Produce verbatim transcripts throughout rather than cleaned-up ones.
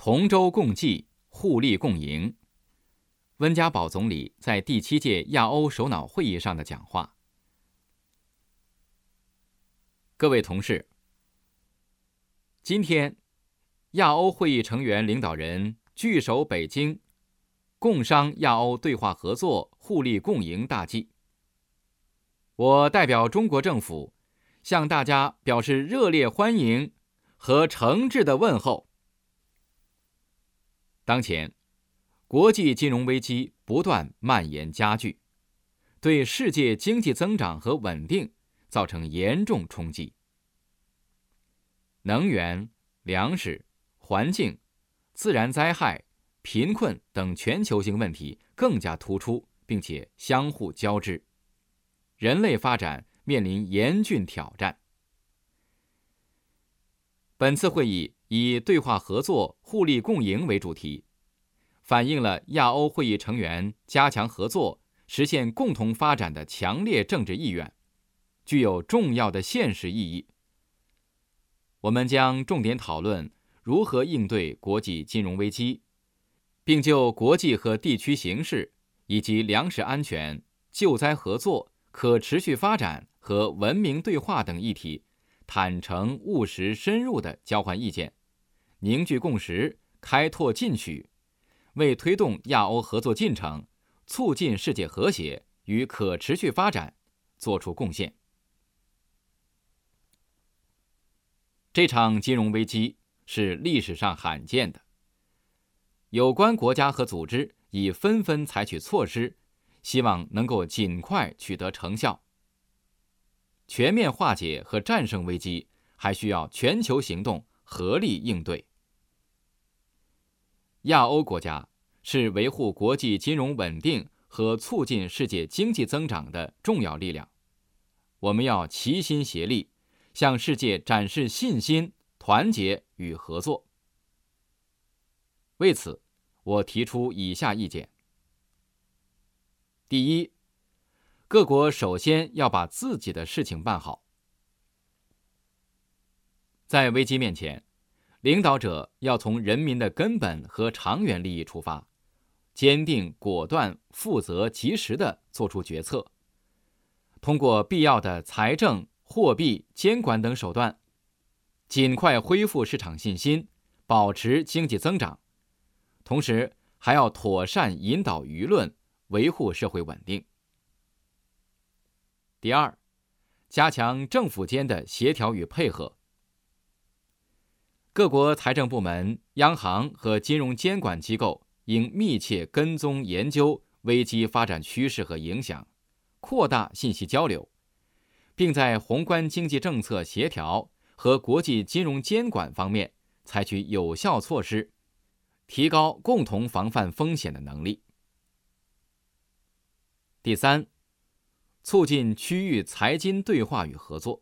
同舟共济，互利共赢。温家宝总理在第七届亚欧首脑会议上的讲话。各位同事，今天亚欧会议成员领导人聚首北京，共商亚欧对话合作、互利共赢大计。我代表中国政府向大家表示热烈欢迎和诚挚的问候。当前，国际金融危机不断蔓延加剧，对世界经济增长和稳定造成严重冲击。能源、粮食、环境、自然灾害、贫困等全球性问题更加突出，并且相互交织，人类发展面临严峻挑战。本次会议以对话合作、互利共赢为主题，反映了亚欧会议成员加强合作、实现共同发展的强烈政治意愿，具有重要的现实意义。我们将重点讨论如何应对国际金融危机，并就国际和地区形势以及粮食安全、救灾合作、可持续发展和文明对话等议题，坦诚、务实、深入地交换意见，凝聚共识，开拓进取，为推动亚欧合作进程、促进世界和谐与可持续发展作出贡献。这场金融危机是历史上罕见的，有关国家和组织已纷纷采取措施，希望能够尽快取得成效。全面化解和战胜危机，还需要全球行动，合力应对。亚欧国家是维护国际金融稳定和促进世界经济增长的重要力量，我们要齐心协力，向世界展示信心、团结与合作。为此，我提出以下意见：第一，各国首先要把自己的事情办好。在危机面前，领导者要从人民的根本和长远利益出发，坚定、果断、负责、及时地做出决策，通过必要的财政、货币、监管等手段，尽快恢复市场信心，保持经济增长，同时还要妥善引导舆论，维护社会稳定。第二，加强政府间的协调与配合。各国财政部门、央行和金融监管机构应密切跟踪研究危机发展趋势和影响，扩大信息交流，并在宏观经济政策协调和国际金融监管方面采取有效措施，提高共同防范风险的能力。第三，促进区域财金对话与合作。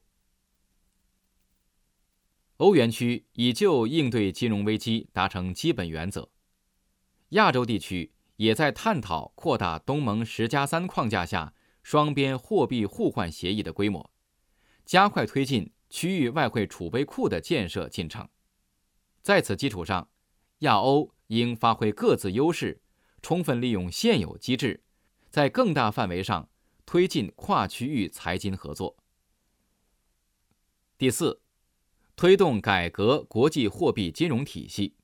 欧元区已就应对金融危机达成基本原则，亚洲地区也在探讨扩大东盟十加三框架下双边货币互换协议的规模，加快推进区域外汇储备库的建设进程。在此基础上，亚欧应发挥各自优势，充分利用现有机制，在更大范围上推进跨区域财经合作。第四，推动改革国际货币金融体系。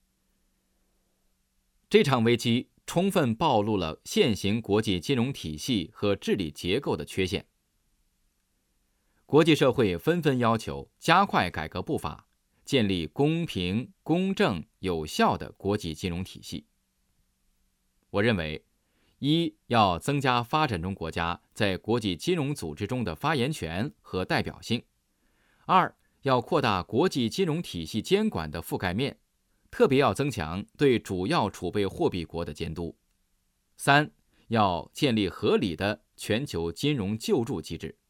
这场危机充分暴露了现行国际金融体系和治理结构的缺陷。国际社会纷纷要求加快改革步伐，建立公平、公正、有效的国际金融体系。我认为，一要增加发展中国家在国际金融组织中的发言权和代表性；二要扩大国际金融体系监管的覆盖面，特别要增强对主要储备货币国的监督；三要建立合理的全球金融救助机制。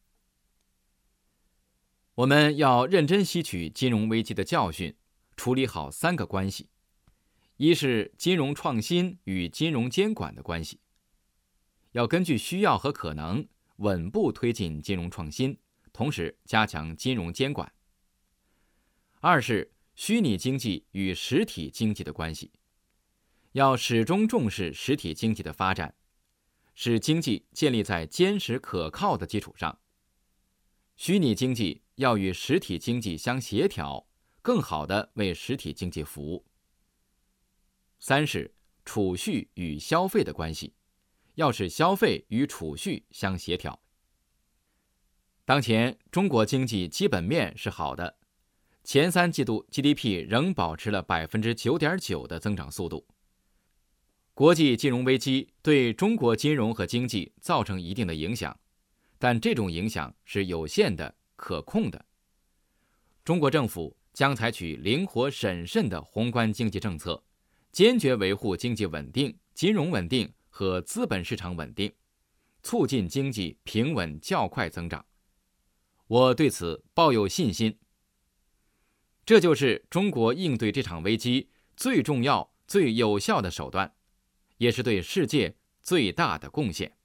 我们要认真吸取金融危机的教训，处理好三个关系：一是金融创新与金融监管的关系，要根据需要和可能稳步推进金融创新，同时加强金融监管；二是虚拟经济与实体经济的关系，要始终重视实体经济的发展，使经济建立在坚实可靠的基础上。虚拟经济要与实体经济相协调，更好地为实体经济服务。三是储蓄与消费的关系，要使消费与储蓄相协调。当前中国经济基本面是好的，前三季度 G D P 仍保持了 百分之九点九 的增长速度。国际金融危机对中国金融和经济造成一定的影响，但这种影响是有限的、可控的。中国政府将采取灵活审慎的宏观经济政策，坚决维护经济稳定、金融稳定和资本市场稳定，促进经济平稳较快增长。我对此抱有信心。这就是中国应对这场危机最重要、最有效的手段，也是对世界最大的贡献。